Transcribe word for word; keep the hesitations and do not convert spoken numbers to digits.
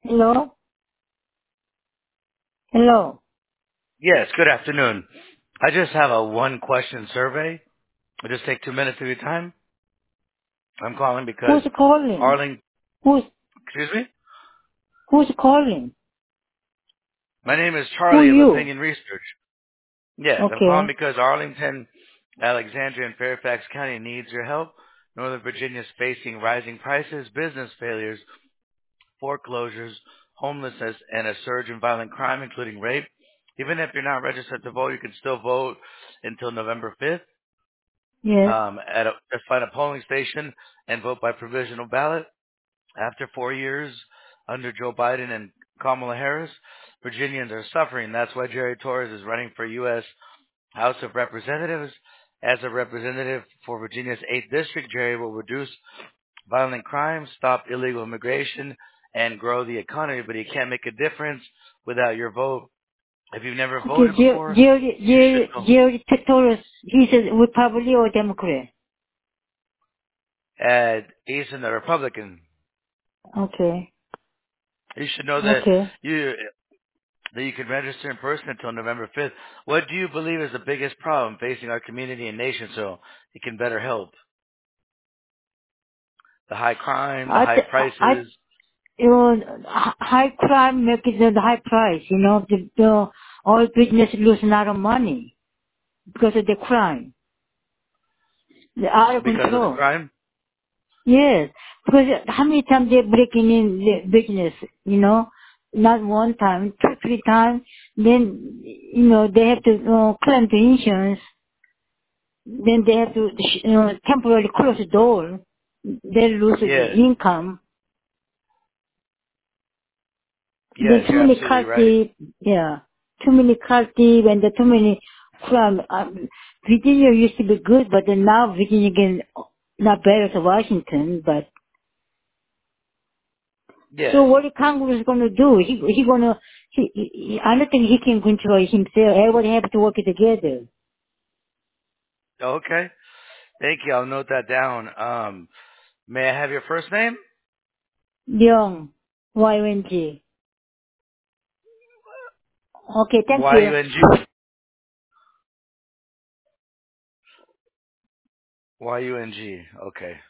Hello? Hello? Yes, good afternoon. I just have a one question survey. It'll just take two minutes of your time. I'm calling because Who's calling? Arling, Who's, excuse me? who's calling? My name is Who Charlie of you? Opinion Research. Yes, I'm calling Okay. because Arlington, Alexandria, and Fairfax County needs your help. Northern Virginia is facing rising prices, business failures, foreclosures, homelessness, and a surge in violent crime, including rape. Even if you're not registered to vote, you can still vote until November fifth. Yes. Um, at a, just find a polling station and vote by provisional ballot. After four years under Joe Biden and Kamala Harris, Virginians are suffering. That's why Jerry Torres is running for U S House of Representatives. As a representative for Virginia's eighth District, Jerry will reduce violent crime, stop illegal immigration, and grow the economy, but he can't make a difference without your vote. If you've never Okay, voted Jer- before, Jerry, you should Jerry, know. Jerry Torres, he's a Republican or Democrat? And he's a Republican. Okay. You should know that Okay. you that you can register in person until November fifth. What do you believe is the biggest problem facing our community and nation so it can better help? The high crime, the I, high th- I, prices. you know, h- high crime make it the high price, you know, the, the, all business lose a lot of money because of the crime. They're out of Because of the control. crime? Yes, because how many times they're breaking in the business, you know? Not one time, two, three times. Then, you know, they have to uh, claim the insurance. Then they have to, you know, temporarily close the door. They lose the Yes. income. Then Yes, too you're many absolutely right. culty, yeah, too many culty and the too many crime. Um, Virginia used to be good, but then now Virginia again not better than Washington, but so Yes. what the Congress is going to do? He he going to he, he I don't think he can control himself. Everybody have to work together. Okay. Thank you. I'll note that down. Um, may I have your first name? Young, Y O N G. Okay, thank Y you. U N G. Y U N G. Okay.